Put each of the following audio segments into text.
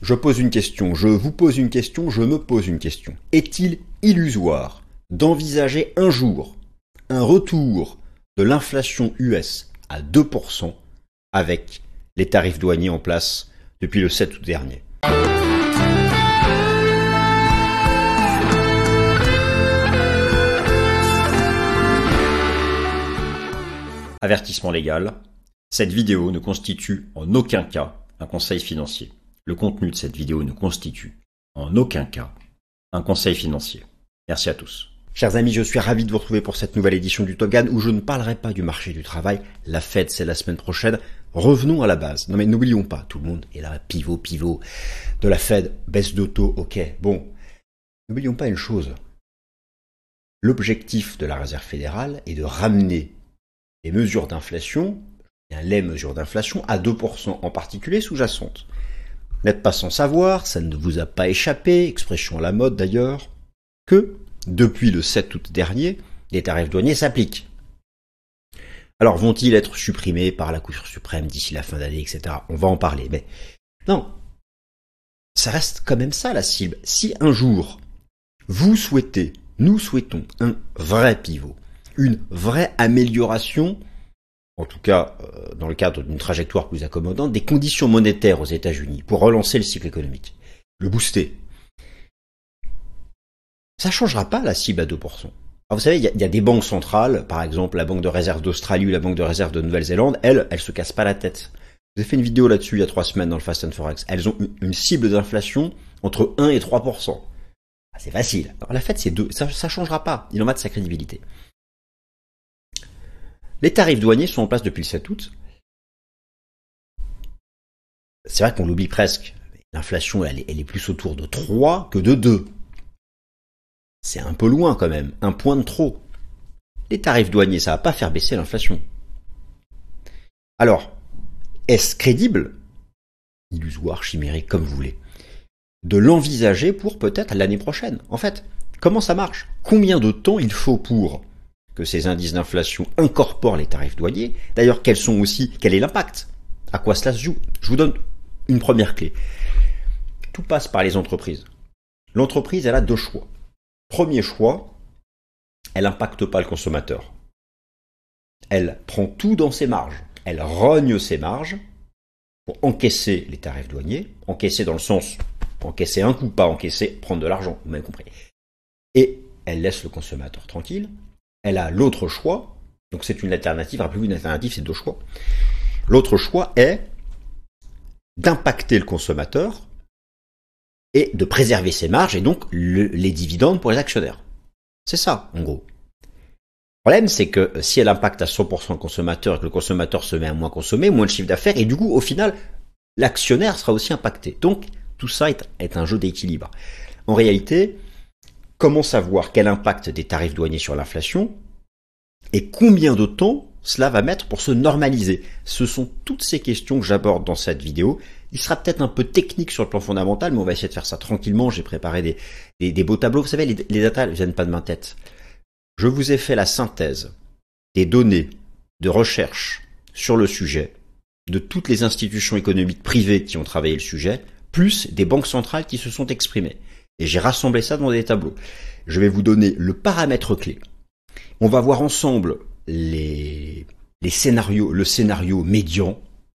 Je pose une question, je vous pose une question, je me pose une question. Est-il illusoire d'envisager un jour un retour de l'inflation US à 2% avec les tarifs douaniers en place depuis le 7 août dernier? Avertissement légal, cette vidéo ne constitue en aucun cas un conseil financier. Le contenu de cette vidéo ne constitue en aucun cas un conseil financier. Merci à tous. Chers amis, je suis ravi de vous retrouver pour cette nouvelle édition du Top Gun où je ne parlerai pas du marché du travail. La Fed, c'est la semaine prochaine. Revenons à la base. Non mais n'oublions pas, tout le monde est là, pivot de la Fed, baisse de taux, ok. Bon, n'oublions pas une chose. L'objectif de la Réserve fédérale est de ramener les mesures d'inflation, les mesures d'inflation à 2% en particulier sous-jacentes. Vous n'êtes pas sans savoir, ça ne vous a pas échappé, expression à la mode d'ailleurs, que depuis le 7 août dernier, les tarifs douaniers s'appliquent. Alors vont-ils être supprimés par la Cour suprême d'ici la fin d'année, etc. On va en parler, mais non, ça reste quand même ça la cible. Si un jour, vous souhaitez, nous souhaitons un vrai pivot, une vraie amélioration, en tout cas dans le cadre d'une trajectoire plus accommodante, des conditions monétaires aux États-Unis pour relancer le cycle économique, le booster. Ça ne changera pas la cible à 2%. Alors vous savez, il y a des banques centrales, par exemple la Banque de réserve d'Australie ou la Banque de réserve de Nouvelle-Zélande, elles se cassent pas la tête. Je vous ai fait une vidéo là-dessus il y a 3 semaines dans le Fast and Forex. Elles ont une cible d'inflation entre 1 et 3%. Ah, c'est facile. Alors la Fed, c'est 2. Ça ne changera pas. Il en va de sa crédibilité. Les tarifs douaniers sont en place depuis le 7 août. C'est vrai qu'on l'oublie presque. L'inflation, elle est plus autour de 3 que de 2. C'est un peu loin quand même, un point de trop. Les tarifs douaniers, ça va pas faire baisser l'inflation. Alors, est-ce crédible, illusoire, chimérique, comme vous voulez, de l'envisager pour peut-être l'année prochaine? En fait, comment ça marche? Combien de temps il faut pour que ces indices d'inflation incorporent les tarifs douaniers? D'ailleurs, quel est l'impact? À quoi cela se joue? Je vous donne une première clé. Tout passe par les entreprises. L'entreprise, elle a 2 choix. Premier choix, elle n'impacte pas le consommateur. Elle prend tout dans ses marges. Elle rogne ses marges pour encaisser les tarifs douaniers. Encaisser dans le sens, encaisser un coup, pas encaisser, prendre de l'argent, vous m'avez compris. Et elle laisse le consommateur tranquille. Elle a l'autre choix, donc c'est une alternative, rappelez-vous, une alternative, c'est 2 choix. L'autre choix est d'impacter le consommateur et de préserver ses marges et donc les dividendes pour les actionnaires. C'est ça, en gros. Le problème, c'est que si elle impacte à 100% le consommateur et que le consommateur se met à moins consommer, moins de chiffre d'affaires, et du coup, au final, l'actionnaire sera aussi impacté. Donc, tout ça est un jeu d'équilibre. En réalité, comment savoir quel impact des tarifs douaniers sur l'inflation et combien de temps cela va mettre pour se normaliser? Ce sont toutes ces questions que j'aborde dans cette vidéo. Il sera peut-être un peu technique sur le plan fondamental, mais on va essayer de faire ça tranquillement. J'ai préparé des beaux tableaux. Vous savez, les datas ne viennent pas de ma tête. Je vous ai fait la synthèse des données de recherche sur le sujet, de toutes les institutions économiques privées qui ont travaillé le sujet, plus des banques centrales qui se sont exprimées. Et j'ai rassemblé ça dans des tableaux. Je vais vous donner le paramètre clé. On va voir ensemble les scénarios, le scénario médian,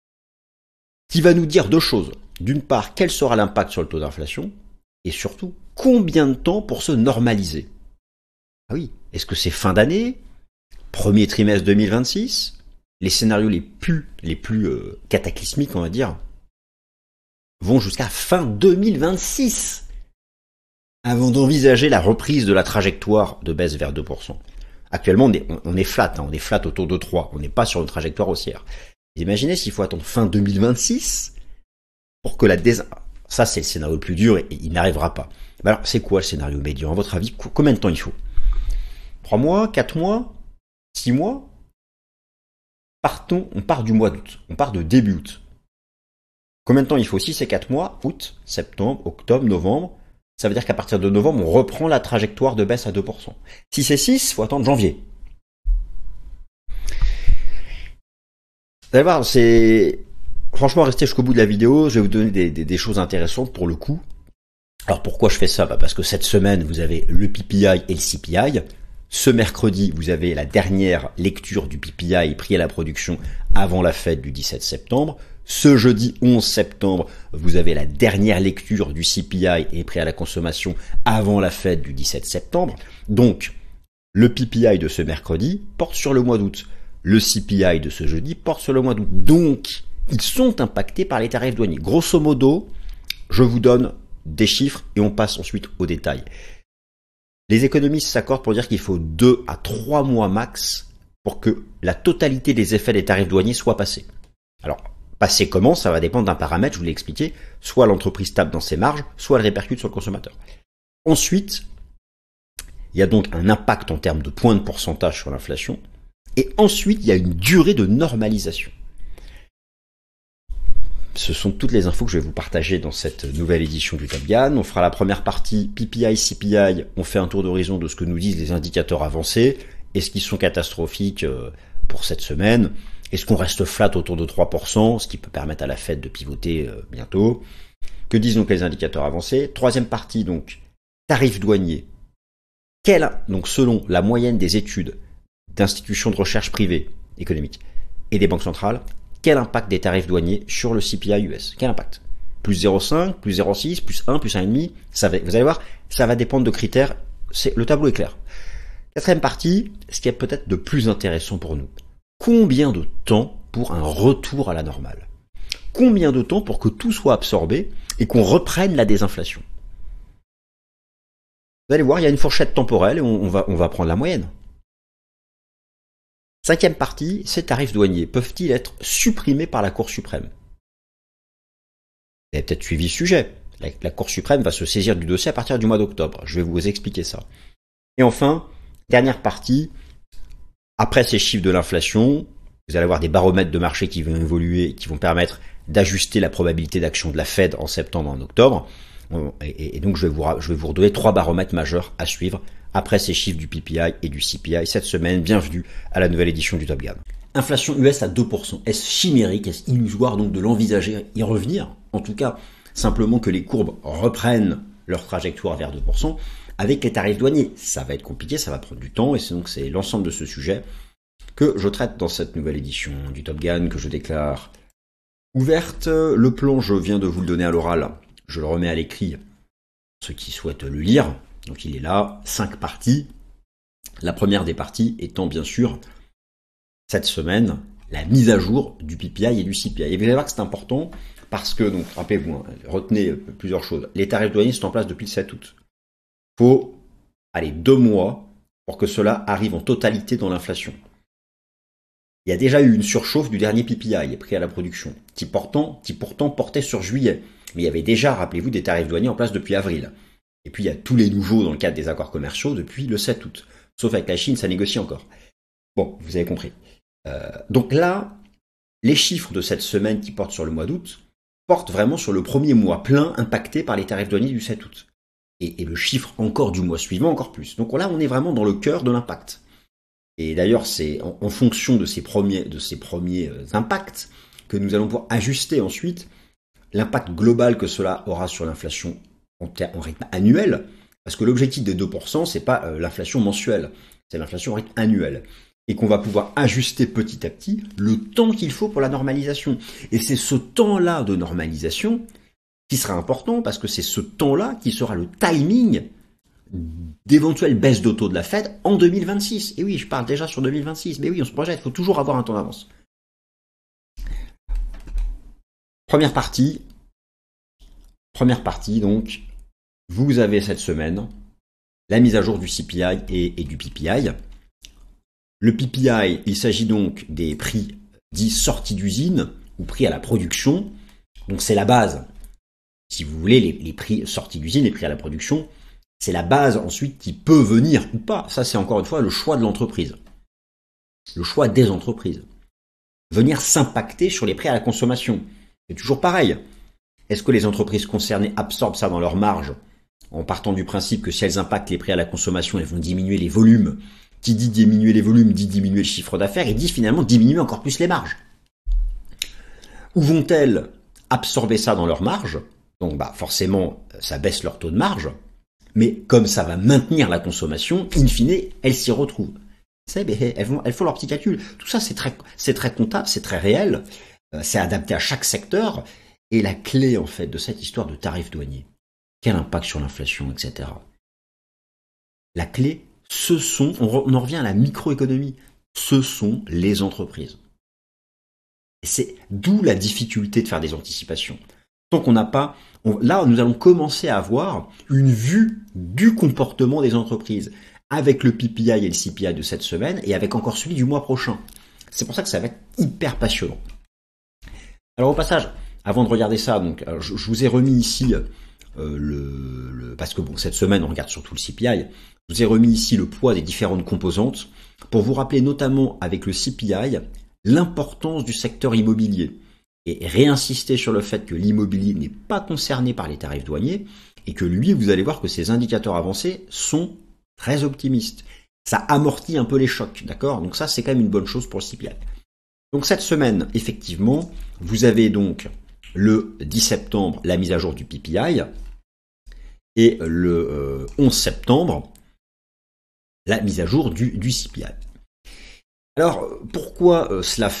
qui va nous dire 2 choses. D'une part, quel sera l'impact sur le taux d'inflation, et surtout, combien de temps pour se normaliser? Ah oui, est-ce que c'est fin d'année, premier trimestre 2026? Les scénarios les plus cataclysmiques, on va dire, vont jusqu'à fin 2026, avant d'envisager la reprise de la trajectoire de baisse vers 2%. Actuellement, on est flat, on est flat autour de 3, on n'est pas sur une trajectoire haussière. Vous imaginez s'il faut attendre fin 2026 pour que ça, c'est le scénario le plus dur et il n'arrivera pas. Mais alors, c'est quoi le scénario médian? À votre avis, combien de temps il faut? 3 mois, 4 mois, 6 mois? On part du mois d'août, on part de début août. Combien de temps il faut? Si c'est 4 mois, août, septembre, octobre, novembre, ça veut dire qu'à partir de novembre, on reprend la trajectoire de baisse à 2%. Si c'est 6, il faut attendre janvier. Vous allez voir, franchement, restez jusqu'au bout de la vidéo, je vais vous donner des choses intéressantes pour le coup. Alors pourquoi je fais ça? Parce que cette semaine, vous avez le PPI et le CPI. Ce mercredi, vous avez la dernière lecture du PPI, prix à la production, avant la fête du 17 septembre. Ce jeudi 11 septembre, vous avez la dernière lecture du CPI et prix à la consommation avant la fête du 17 septembre. Donc, le PPI de ce mercredi porte sur le mois d'août. Le CPI de ce jeudi porte sur le mois d'août. Donc, ils sont impactés par les tarifs douaniers. Grosso modo, je vous donne des chiffres et on passe ensuite aux détails. Les économistes s'accordent pour dire qu'il faut 2 à 3 mois max pour que la totalité des effets des tarifs douaniers soient passés. Alors, passer comment? Ça va dépendre d'un paramètre, je vous l'ai expliqué. Soit l'entreprise tape dans ses marges, soit elle répercute sur le consommateur. Ensuite, il y a donc un impact en termes de points de pourcentage sur l'inflation. Et ensuite, il y a une durée de normalisation. Ce sont toutes les infos que je vais vous partager dans cette nouvelle édition du Top Gun. On fera la première partie PPI, CPI. On fait un tour d'horizon de ce que nous disent les indicateurs avancés. Est-ce qu'ils sont catastrophiques pour cette semaine? Est-ce qu'on reste flat autour de 3%, ce qui peut permettre à la Fed de pivoter bientôt? Que disent donc les indicateurs avancés? Troisième partie, donc, tarifs douaniers. Donc, selon la moyenne des études d'institutions de recherche privées économiques et des banques centrales, quel impact des tarifs douaniers sur le CPI US? Quel impact? Plus 0,5, plus 0,6, plus 1, plus 1,5, vous allez voir, ça va dépendre de critères, le tableau est clair. Quatrième partie, ce qui est peut-être de plus intéressant pour nous. Combien de temps pour un retour à la normale? Combien de temps pour que tout soit absorbé et qu'on reprenne la désinflation? Vous allez voir, il y a une fourchette temporelle et on va prendre la moyenne. Cinquième partie, ces tarifs douaniers peuvent-ils être supprimés par la Cour suprême? Vous avez peut-être suivi ce sujet. La Cour suprême va se saisir du dossier à partir du mois d'octobre. Je vais vous expliquer ça. Et enfin, dernière partie, après ces chiffres de l'inflation, vous allez avoir des baromètres de marché qui vont évoluer et qui vont permettre d'ajuster la probabilité d'action de la Fed en septembre et en octobre. Et donc je vais vous redonner 3 baromètres majeurs à suivre après ces chiffres du PPI et du CPI cette semaine. Bienvenue à la nouvelle édition du Top Gun. Inflation US à 2%. Est-ce chimérique? Est-ce illusoire donc de l'envisager, y revenir? En tout cas, simplement que les courbes reprennent leur trajectoire vers 2%. Avec les tarifs douaniers, ça va être compliqué, ça va prendre du temps, et c'est l'ensemble de ce sujet que je traite dans cette nouvelle édition du Top Gun, que je déclare ouverte. Le plan, je viens de vous le donner à l'oral, je le remets à l'écrit, ceux qui souhaitent le lire. Donc il est là, 5 parties. La première des parties étant bien sûr, cette semaine, la mise à jour du PPI et du CPI. Et vous allez voir que c'est important, parce que, donc rappelez-vous, hein, retenez plusieurs choses. Les tarifs douaniers sont en place depuis le 7 août. Il faut, 2 mois pour que cela arrive en totalité dans l'inflation. Il y a déjà eu une surchauffe du dernier PPI, prix à la production, qui pourtant portait sur juillet. Mais il y avait déjà, rappelez-vous, des tarifs douaniers en place depuis avril. Et puis il y a tous les nouveaux dans le cadre des accords commerciaux depuis le 7 août. Sauf avec la Chine, ça négocie encore. Bon, vous avez compris. Donc là, les chiffres de cette semaine qui portent sur le mois d'août portent vraiment sur le premier mois plein impacté par les tarifs douaniers du 7 août. Et le chiffre encore du mois suivant, encore plus. Donc là, on est vraiment dans le cœur de l'impact. Et d'ailleurs, c'est en fonction de ces premiers impacts que nous allons pouvoir ajuster ensuite l'impact global que cela aura sur l'inflation en rythme annuel, parce que l'objectif des 2%, c'est pas l'inflation mensuelle, c'est l'inflation en rythme annuel. Et qu'on va pouvoir ajuster petit à petit le temps qu'il faut pour la normalisation. Et c'est ce temps-là de normalisation qui sera important, parce que c'est ce temps-là qui sera le timing d'éventuelles baisses de taux de la Fed en 2026. Et oui, je parle déjà sur 2026, mais oui, on se projette, il faut toujours avoir un temps d'avance. Première partie, donc, vous avez cette semaine la mise à jour du CPI et du PPI. Le PPI, il s'agit donc des prix dits sortis d'usine ou prix à la production. Donc c'est la base. Si vous voulez, les prix sortis d'usine, les prix à la production, c'est la base ensuite qui peut venir ou pas. Ça, c'est encore une fois le choix de l'entreprise. Le choix des entreprises. Venir s'impacter sur les prix à la consommation. C'est toujours pareil. Est-ce que les entreprises concernées absorbent ça dans leur marge en partant du principe que si elles impactent les prix à la consommation, elles vont diminuer les volumes? Qui dit diminuer les volumes dit diminuer le chiffre d'affaires et dit finalement diminuer encore plus les marges. Où vont-elles absorber ça dans leur marge? Donc bah forcément, ça baisse leur taux de marge. Mais comme ça va maintenir la consommation, in fine, elles s'y retrouvent. Elles font leur petit calcul. Tout ça, c'est très comptable, c'est très réel, c'est adapté à chaque secteur. Et la clé, en fait, de cette histoire de tarifs douaniers, quel impact sur l'inflation, etc. La clé, on en revient à la microéconomie, ce sont les entreprises. Et c'est d'où la difficulté de faire des anticipations. Tant qu'on n'a pas, là, nous allons commencer à avoir une vue du comportement des entreprises, avec le PPI et le CPI de cette semaine, et avec encore celui du mois prochain. C'est pour ça que ça va être hyper passionnant. Alors au passage, avant de regarder ça, donc je vous ai remis ici parce que bon, cette semaine on regarde surtout le CPI. Je vous ai remis ici le poids des différentes composantes pour vous rappeler notamment avec le CPI l'importance du secteur immobilier et réinsister sur le fait que l'immobilier n'est pas concerné par les tarifs douaniers et que lui, vous allez voir que ces indicateurs avancés sont très optimistes. Ça amortit un peu les chocs, d'accord? Donc ça, c'est quand même une bonne chose pour le CPI. Donc cette semaine, effectivement, vous avez donc le 10 septembre, la mise à jour du PPI, et le 11 septembre, la mise à jour du CPI. Alors, pourquoi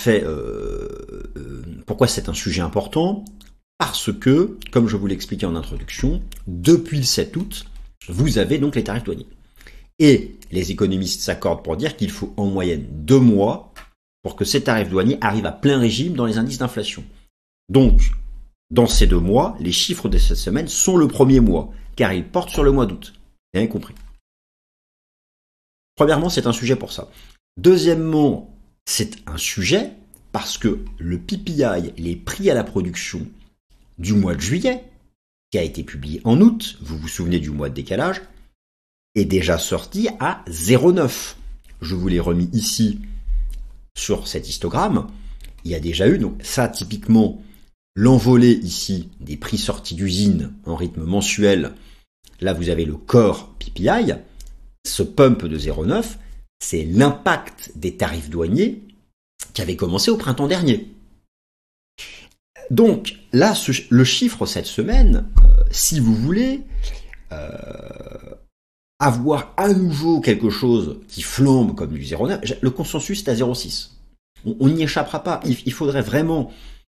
pourquoi c'est un sujet important? Parce que, comme je vous l'expliquais en introduction, depuis le 7 août, vous avez donc les tarifs douaniers. Et les économistes s'accordent pour dire qu'il faut en moyenne 2 mois pour que ces tarifs douaniers arrivent à plein régime dans les indices d'inflation. Donc, dans ces 2 mois, les chiffres de cette semaine sont le premier mois, car ils portent sur le mois d'août. Vous avez compris. Premièrement, c'est un sujet pour ça. Deuxièmement, c'est un sujet parce que le PPI, les prix à la production du mois de juillet, qui a été publié en août, vous vous souvenez du mois de décalage, est déjà sorti à 0,9. Je vous l'ai remis ici sur cet histogramme. Il y a déjà eu, donc ça typiquement, l'envolée ici des prix sortis d'usine en rythme mensuel. Là, vous avez le core PPI. Ce pump de 0,9, c'est l'impact des tarifs douaniers qui avait commencé au printemps dernier. Donc là, le chiffre cette semaine, si vous voulez avoir à nouveau quelque chose qui flambe comme du 0,9, le consensus est à 0,6. On n'y échappera pas. Il faudrait vraiment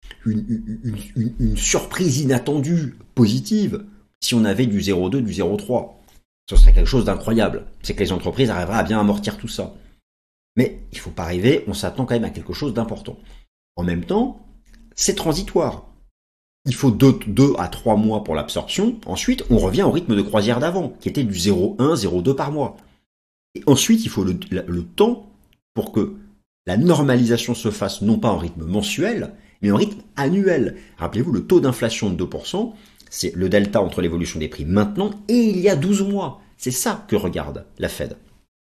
une surprise inattendue, positive, si on avait du 0,2, du 0,3. Ce serait quelque chose d'incroyable. C'est que les entreprises arriveraient à bien amortir tout ça. Mais il ne faut pas rêver, on s'attend quand même à quelque chose d'important. En même temps, c'est transitoire. Il faut 2 à 3 mois pour l'absorption. Ensuite, on revient au rythme de croisière d'avant, qui était du 0,1, 0,2 par mois. Et ensuite, il faut le temps pour que la normalisation se fasse non pas en rythme mensuel, mais en rythme annuel. Rappelez-vous, le taux d'inflation de 2%, c'est le delta entre l'évolution des prix maintenant et il y a 12 mois. C'est ça que regarde la Fed.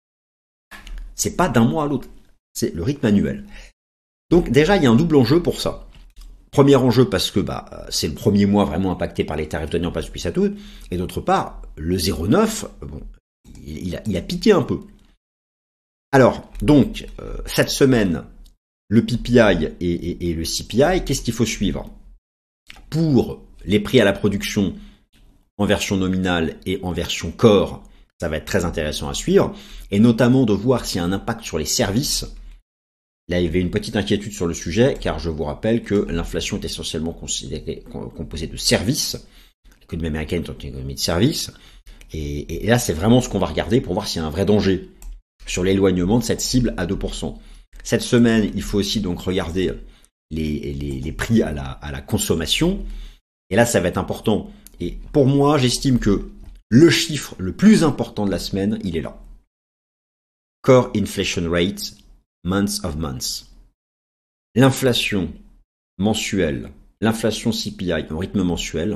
C'est pas d'un mois à l'autre, c'est le rythme annuel. Donc déjà, il y a un double enjeu pour ça. Premier enjeu parce que c'est le premier mois vraiment impacté par les tarifs douaniers en place depuis 7 août, et d'autre part, le 0,9, bon, il a piqué un peu. Alors, donc, cette semaine, le PPI et le CPI, qu'est-ce qu'il faut suivre? Pour les prix à la production en version nominale et en version core, ça va être très intéressant à suivre, et notamment de voir s'il y a un impact sur les services. Là, il y avait une petite inquiétude sur le sujet, car je vous rappelle que l'inflation est essentiellement composée de services. L'économie américaine est une économie de services. Et là, c'est vraiment ce qu'on va regarder pour voir s'il y a un vrai danger sur l'éloignement de cette cible à 2%. Cette semaine, il faut aussi donc regarder les prix à la consommation. Et là, ça va être important. Et pour moi, j'estime que le chiffre le plus important de la semaine, il est là. Core Inflation Rate, months of months. L'inflation mensuelle, l'inflation CPI en rythme mensuel,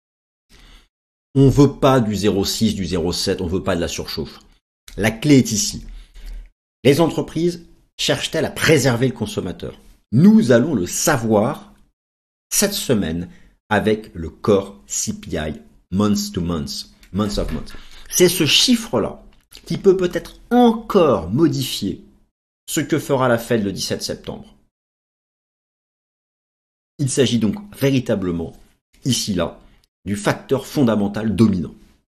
on veut pas du 0,6, du 0,7, on veut pas de la surchauffe. La clé est ici. Les entreprises cherchent-elles à préserver le consommateur? Nous allons le savoir cette semaine avec le core CPI, months to months, months of months. C'est ce chiffre-là qui peut peut-être encore modifier ce que fera la Fed le 17 septembre. Il s'agit donc véritablement, ici là, du facteur fondamental dominant.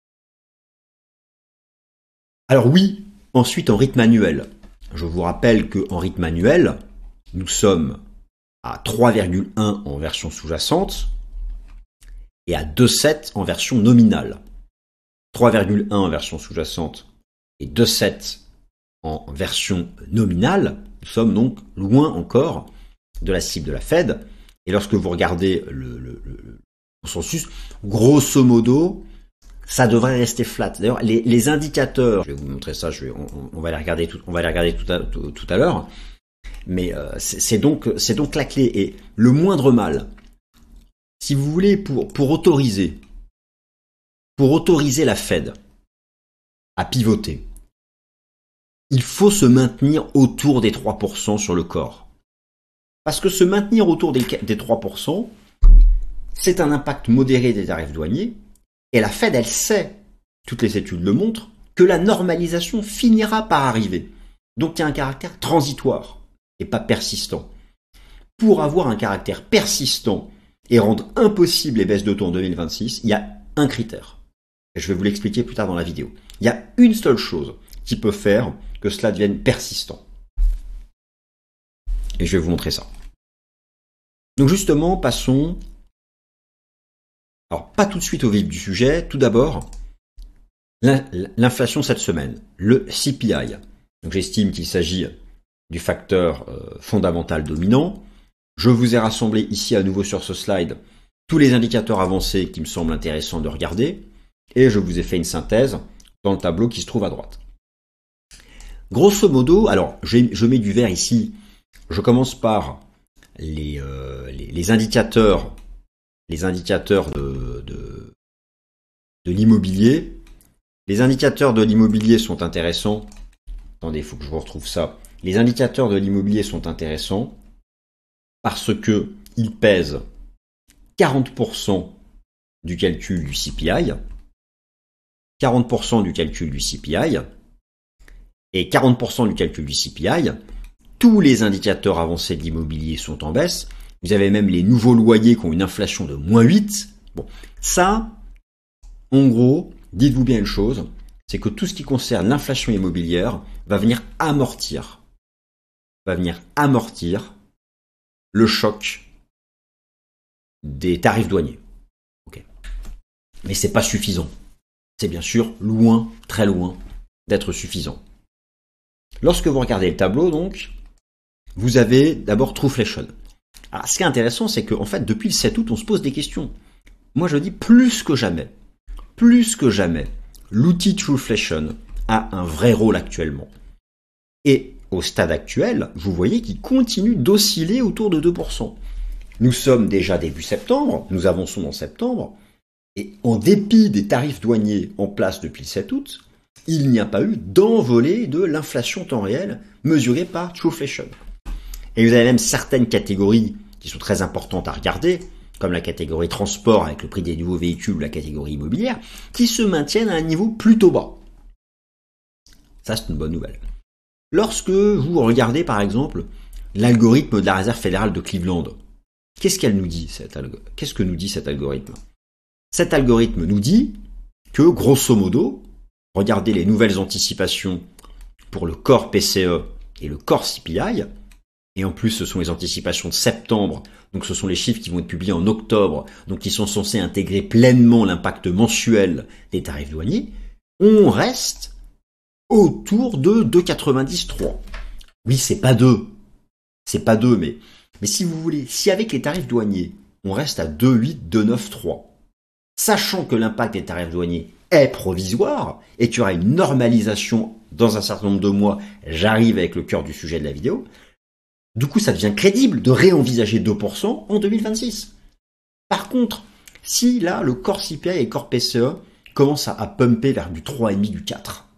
Alors oui, ensuite en rythme annuel. Je vous rappelle qu'en rythme annuel, nous sommes à 3,1 en version sous-jacente et à 2,7 en version nominale. 3,1 en version sous-jacente et 2,7 en version nominale. Nous sommes donc loin encore de la cible de la Fed. Et lorsque vous regardez le consensus, grosso modo, ça devrait rester flat. D'ailleurs, les indicateurs, je vais vous montrer ça, on va les regarder tout à l'heure. Mais c'est donc la clé. Et le moindre mal, si vous voulez, pour autoriser la Fed à pivoter, il faut se maintenir autour des 3% sur le corps. Parce que se maintenir autour des 3%, c'est un impact modéré des tarifs douaniers. Et la Fed, elle sait, toutes les études le montrent, que la normalisation finira par arriver. Donc il y a un caractère transitoire et pas persistant. Pour avoir un caractère persistant et rendre impossible les baisses de taux en 2026, il y a un critère. Et je vais vous l'expliquer plus tard dans la vidéo. Il y a une seule chose qui peut faire que cela devienne persistant. Et je vais vous montrer ça. Donc justement, passons... Alors, pas tout de suite au vif du sujet. Tout d'abord, l'inflation cette semaine, le CPI. Donc j'estime qu'il s'agit du facteur fondamental dominant. Je vous ai rassemblé ici à nouveau sur ce slide tous les indicateurs avancés qui me semblent intéressants de regarder. Et je vous ai fait une synthèse dans le tableau qui se trouve à droite. Grosso modo, alors je mets du vert ici. Je commence par les indicateurs de l'immobilier. Les indicateurs de l'immobilier sont intéressants. Attendez, il faut que je vous retrouve ça. Les indicateurs de l'immobilier sont intéressants parce que ils pèsent 40% du calcul du CPI, 40% du calcul du CPI, et 40% du calcul du CPI, tous les indicateurs avancés de l'immobilier sont en baisse. Vous avez même les nouveaux loyers qui ont une inflation de -8. Bon, ça, en gros, dites-vous bien une chose, c'est que tout ce qui concerne l'inflation immobilière va venir amortir le choc des tarifs douaniers. Okay. Mais c'est pas suffisant. C'est bien sûr loin, très loin d'être suffisant. Lorsque vous regardez le tableau, donc, vous avez d'abord Trueflation. Alors, ce qui est intéressant, c'est qu'en fait, depuis le 7 août, on se pose des questions. Moi, je dis plus que jamais, l'outil Trueflation a un vrai rôle actuellement. Et au stade actuel, vous voyez qu'il continue d'osciller autour de 2%. Nous sommes déjà début septembre, nous avançons dans septembre, et en dépit des tarifs douaniers en place depuis le 7 août, il n'y a pas eu d'envolée de l'inflation temps réel mesurée par Trueflation. Et vous avez même certaines catégories qui sont très importantes à regarder, comme la catégorie transport avec le prix des nouveaux véhicules ou la catégorie immobilière, qui se maintiennent à un niveau plutôt bas. Ça, c'est une bonne nouvelle. Lorsque vous regardez, par exemple, l'algorithme de la Réserve fédérale de Cleveland, qu'est-ce que nous dit cet algorithme? Cet algorithme nous dit que, grosso modo, regardez les nouvelles anticipations pour le core PCE et le core CPI, et en plus ce sont les anticipations de septembre, donc ce sont les chiffres qui vont être publiés en octobre, donc qui sont censés intégrer pleinement l'impact mensuel des tarifs douaniers, on reste autour de 2,93. Oui, c'est pas 2, mais si vous voulez, si avec les tarifs douaniers, on reste à 2,8, 2,93, sachant que l'impact des tarifs douaniers est provisoire et qu'il y aura une normalisation dans un certain nombre de mois, j'arrive avec le cœur du sujet de la vidéo, du coup ça devient crédible de réenvisager 2% en 2026. Par contre, si là le core CPI et le core PCE commencent à pumper vers du 3,5, du 4,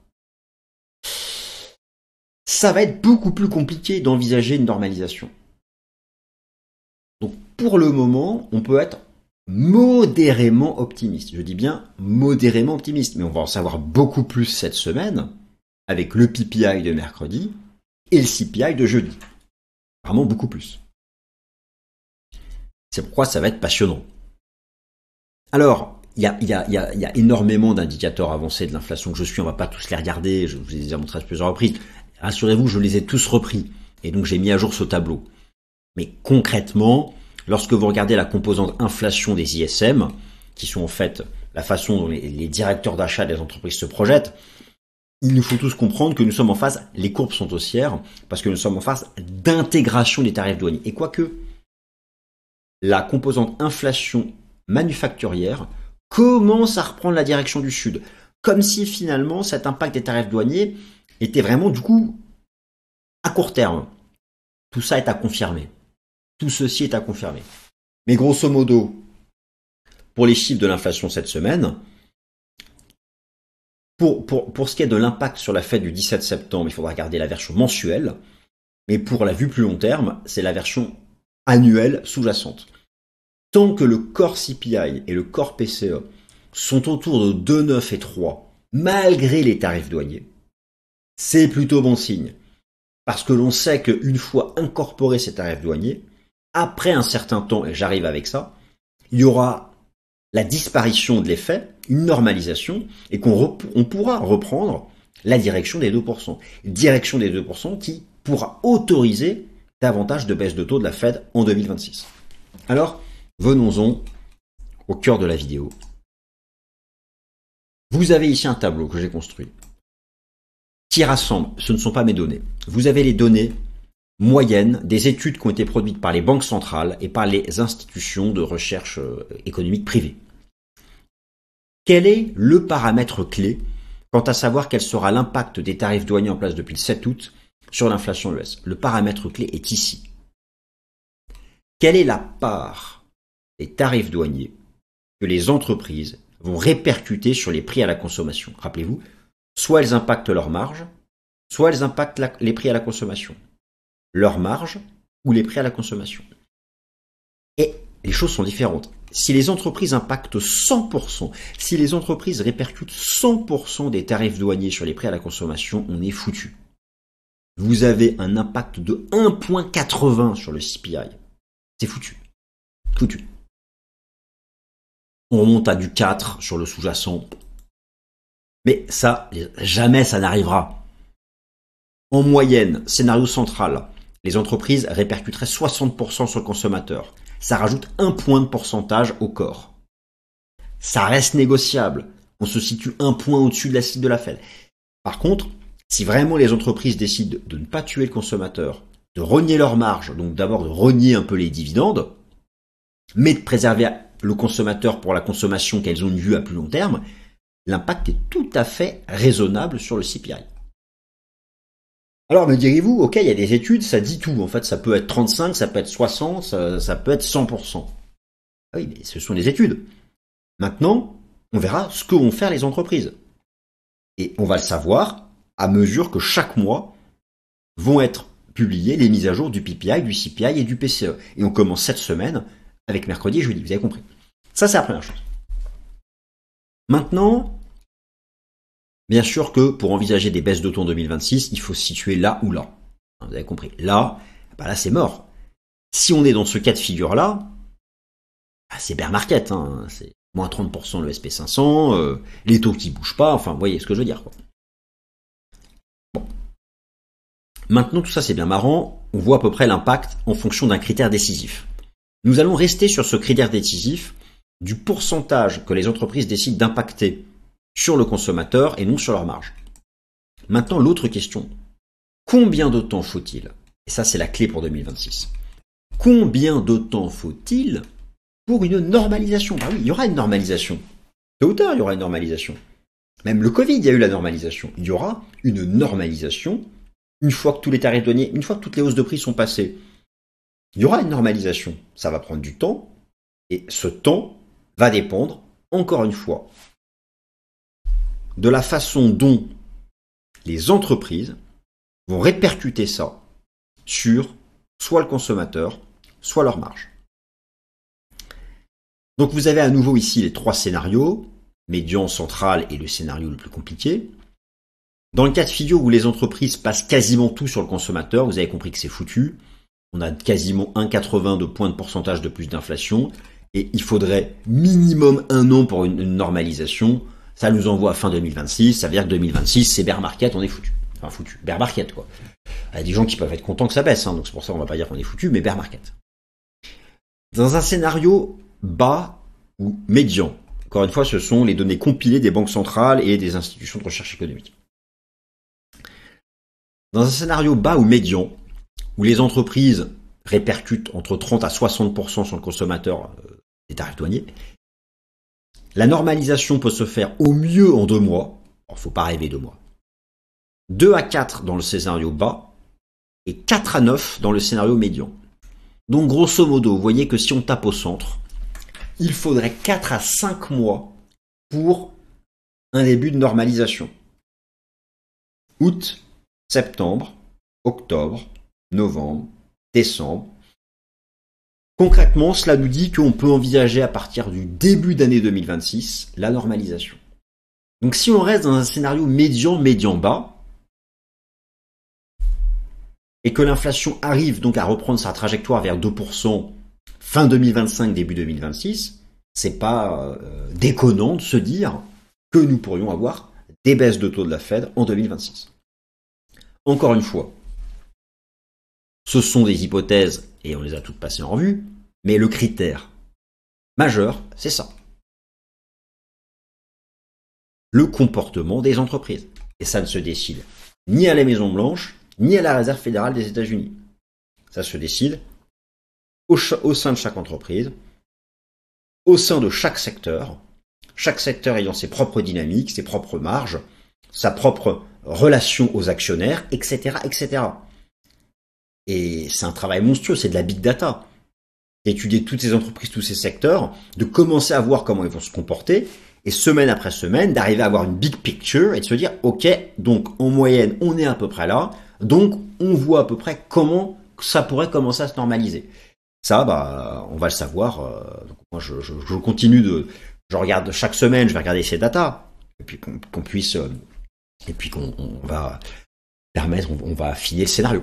ça va être beaucoup plus compliqué d'envisager une normalisation. Donc pour le moment, on peut être modérément optimiste. Je dis bien modérément optimiste, mais on va en savoir beaucoup plus cette semaine avec le PPI de mercredi et le CPI de jeudi. Vraiment beaucoup plus. C'est pourquoi ça va être passionnant. Alors, il y a énormément d'indicateurs avancés de l'inflation que je suis, on va pas tous les regarder, je vous ai déjà montré à plusieurs reprises. Rassurez-vous, je les ai tous repris, et donc j'ai mis à jour ce tableau. Mais concrètement, lorsque vous regardez la composante inflation des ISM, qui sont en fait la façon dont les directeurs d'achat des entreprises se projettent, il nous faut tous comprendre que nous sommes en phase, les courbes sont haussières, parce que nous sommes en phase d'intégration des tarifs douaniers. Et quoique, la composante inflation manufacturière commence à reprendre la direction du sud, comme si finalement cet impact des tarifs douaniers était vraiment du coup à court terme. Tout ça est à confirmer. Tout ceci est à confirmer. Mais grosso modo, pour les chiffres de l'inflation cette semaine, pour ce qui est de l'impact sur la fête du 17 septembre, il faudra regarder la version mensuelle, mais pour la vue plus long terme, c'est la version annuelle sous-jacente. Tant que le core CPI et le core PCE sont autour de 2,9 et 3, malgré les tarifs douaniers, c'est plutôt bon signe. Parce que l'on sait qu'une fois incorporés ces tarifs douaniers, après un certain temps, et j'arrive avec ça, il y aura la disparition de l'effet, une normalisation, et on pourra reprendre la direction des 2%. Direction des 2% qui pourra autoriser davantage de baisse de taux de la Fed en 2026. Alors, venons-en au cœur de la vidéo. Vous avez ici un tableau que j'ai construit qui rassemble, ce ne sont pas mes données, vous avez les données moyennes des études qui ont été produites par les banques centrales et par les institutions de recherche économique privées. Quel est le paramètre clé quant à savoir quel sera l'impact des tarifs douaniers en place depuis le 7 août sur l'inflation US? Le paramètre clé est ici. Quelle est la part des tarifs douaniers que les entreprises vont répercuter sur les prix à la consommation? Rappelez-vous, soit elles impactent leur marge, soit elles impactent les prix à la consommation. Leur marge ou les prix à la consommation. Et les choses sont différentes. Si les entreprises impactent 100%, si les entreprises répercutent 100% des tarifs douaniers sur les prix à la consommation, on est foutu. Vous avez un impact de 1,80 sur le CPI. C'est foutu. Foutu. On remonte à du 4 sur le sous-jacent. Mais ça, jamais ça n'arrivera. En moyenne, scénario central, les entreprises répercuteraient 60% sur le consommateur. Ça rajoute 1 point de pourcentage au corps. Ça reste négociable. On se situe 1 point au-dessus de la cible de la Fed. Par contre, si vraiment les entreprises décident de ne pas tuer le consommateur, de rogner leur marge, donc d'abord de rogner un peu les dividendes, mais de préserver le consommateur pour la consommation qu'elles ont une vue à plus long terme, l'impact est tout à fait raisonnable sur le CPI. Alors me direz-vous, ok, il y a des études, ça dit tout. En fait, ça peut être 35, ça peut être 60, ça peut être 100%. Ah oui, mais ce sont des études. Maintenant, on verra ce que vont faire les entreprises. Et on va le savoir à mesure que chaque mois vont être publiées les mises à jour du PPI, du CPI et du PCE. Et on commence cette semaine avec mercredi et jeudi, vous avez compris. Ça, c'est la première chose. Maintenant, bien sûr que pour envisager des baisses de taux en 2026, il faut se situer là ou là. Vous avez compris. Là, là c'est mort. Si on est dans ce cas de figure-là, c'est bear market. C'est moins 30% le SP500, les taux qui bougent pas, enfin, vous voyez ce que je veux dire, quoi. Bon. Maintenant, tout ça, c'est bien marrant. On voit à peu près l'impact en fonction d'un critère décisif. Nous allons rester sur ce critère décisif du pourcentage que les entreprises décident d'impacter sur le consommateur et non sur leur marge. Maintenant, l'autre question. Combien de temps faut-il? Et ça, c'est la clé pour 2026. Combien de temps faut-il pour une normalisation? Ah oui, il y aura une normalisation. Tôt ou tard, il y aura une normalisation. Même le Covid, il y a eu la normalisation. Il y aura une normalisation une fois que tous les tarifs douaniers, une fois que toutes les hausses de prix sont passées. Il y aura une normalisation. Ça va prendre du temps. Et ce temps va dépendre, encore une fois, de la façon dont les entreprises vont répercuter ça sur soit le consommateur, soit leur marge. Donc vous avez à nouveau ici les 3 scénarios, médian, central et le scénario le plus compliqué. Dans le cas de figure où les entreprises passent quasiment tout sur le consommateur, vous avez compris que c'est foutu. On a quasiment 1,80 de points de pourcentage de plus d'inflation. Et il faudrait minimum 1 an pour une normalisation. Ça nous envoie à fin 2026. Ça veut dire que 2026, c'est bear market, on est foutu. Enfin, foutu. Bear market, quoi. Il y a des gens qui peuvent être contents que ça baisse, hein, donc c'est pour ça qu'on va pas dire qu'on est foutu, mais bear market. Dans un scénario bas ou médian, encore une fois, ce sont les données compilées des banques centrales et des institutions de recherche économique. Dans un scénario bas ou médian, où les entreprises répercutent entre 30 à 60% sur le consommateur des tarifs douaniers, la normalisation peut se faire au mieux en 2 mois. Il ne faut pas rêver 2 mois. 2 à 4 dans le scénario bas et 4 à 9 dans le scénario médian. Donc grosso modo, vous voyez que si on tape au centre, il faudrait 4 à 5 mois pour un début de normalisation. Août, septembre, octobre, novembre, décembre. Concrètement, cela nous dit qu'on peut envisager à partir du début d'année 2026 la normalisation. Donc si on reste dans un scénario médian-bas, et que l'inflation arrive donc à reprendre sa trajectoire vers 2% fin 2025, début 2026, c'est pas déconnant de se dire que nous pourrions avoir des baisses de taux de la Fed en 2026. Encore une fois, ce sont des hypothèses, et on les a toutes passées en revue, mais le critère majeur, c'est ça. Le comportement des entreprises. Et ça ne se décide ni à la Maison-Blanche, ni à la Réserve fédérale des États-Unis. Ça se décide au sein de chaque entreprise, au sein de chaque secteur ayant ses propres dynamiques, ses propres marges, sa propre relation aux actionnaires, etc., etc. Et c'est un travail monstrueux, c'est de la big data. D'étudier toutes ces entreprises, tous ces secteurs, de commencer à voir comment ils vont se comporter, et semaine après semaine, d'arriver à avoir une big picture et de se dire, ok, donc en moyenne, on est à peu près là, donc on voit à peu près comment ça pourrait commencer à se normaliser. Ça, on va le savoir. Donc moi, je continue je regarde chaque semaine, je vais regarder ces datas, et puis qu'on puisse, et puis qu'on va permettre, on va affiner le scénario.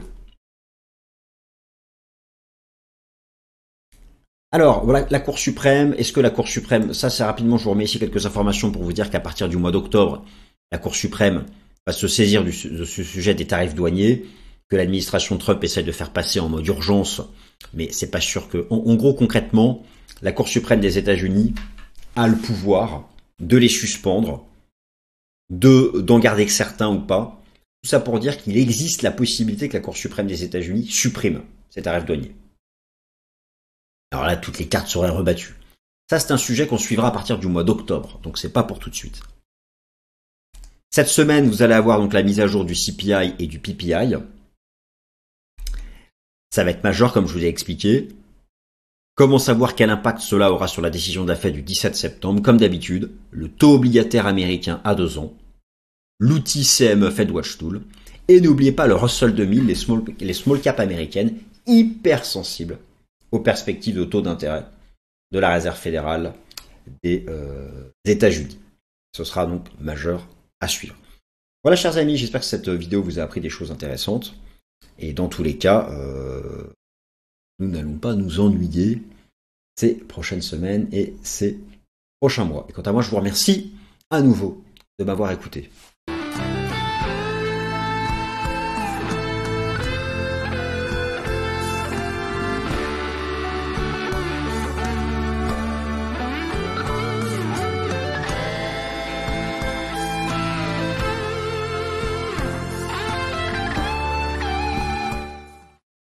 Alors, voilà, la Cour suprême, est-ce que la Cour suprême, ça c'est rapidement, je vous remets ici quelques informations pour vous dire qu'à partir du mois d'octobre, la Cour suprême va se saisir de ce sujet des tarifs douaniers, que l'administration Trump essaie de faire passer en mode urgence, mais c'est pas sûr que... En gros, concrètement, la Cour suprême des États-Unis a le pouvoir de les suspendre, d'en garder que certains ou pas. Tout ça pour dire qu'il existe la possibilité que la Cour suprême des États-Unis supprime ces tarifs douaniers. Alors là, toutes les cartes seraient rebattues. Ça, c'est un sujet qu'on suivra à partir du mois d'octobre, donc c'est pas pour tout de suite. Cette semaine, vous allez avoir donc la mise à jour du CPI et du PPI. Ça va être majeur, comme je vous ai expliqué. Comment savoir quel impact cela aura sur la décision de la Fed du 17 septembre? Comme d'habitude, le taux obligataire américain à 2 ans, l'outil CME Fed Watch Tool, et n'oubliez pas le Russell 2000, les small cap américaines, hyper sensibles aux perspectives de taux d'intérêt de la Réserve fédérale des États-Unis. Ce sera donc majeur à suivre. Voilà, chers amis, j'espère que cette vidéo vous a appris des choses intéressantes. Et dans tous les cas, nous n'allons pas nous ennuyer ces prochaines semaines et ces prochains mois. Et quant à moi, je vous remercie à nouveau de m'avoir écouté.